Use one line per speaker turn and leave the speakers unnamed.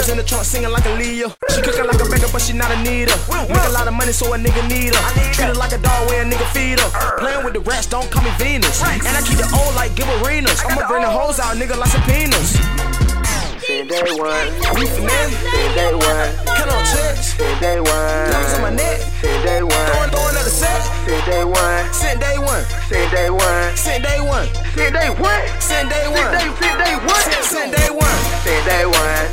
Diamonds in the trunk singing like a Leo. She cooking like a baker, but she not a needer. Make a lot of money, so a nigga need her. Treat her like a dog, where a nigga feed her. Playing with the rats, don't call me Venus. And I keep it old like Gil Arenas. I'ma bring the hoes out, nigga, like subpoenas.
Since day one,
We finna.
since day one,
Cut on checks.
since day one,
Diamonds on my neck.
since day one,
Throw another set.
since day one,
Send day one.
since day one,
Send day one.
since day one,
Send day one.
since day one,
Send day one.
since day one.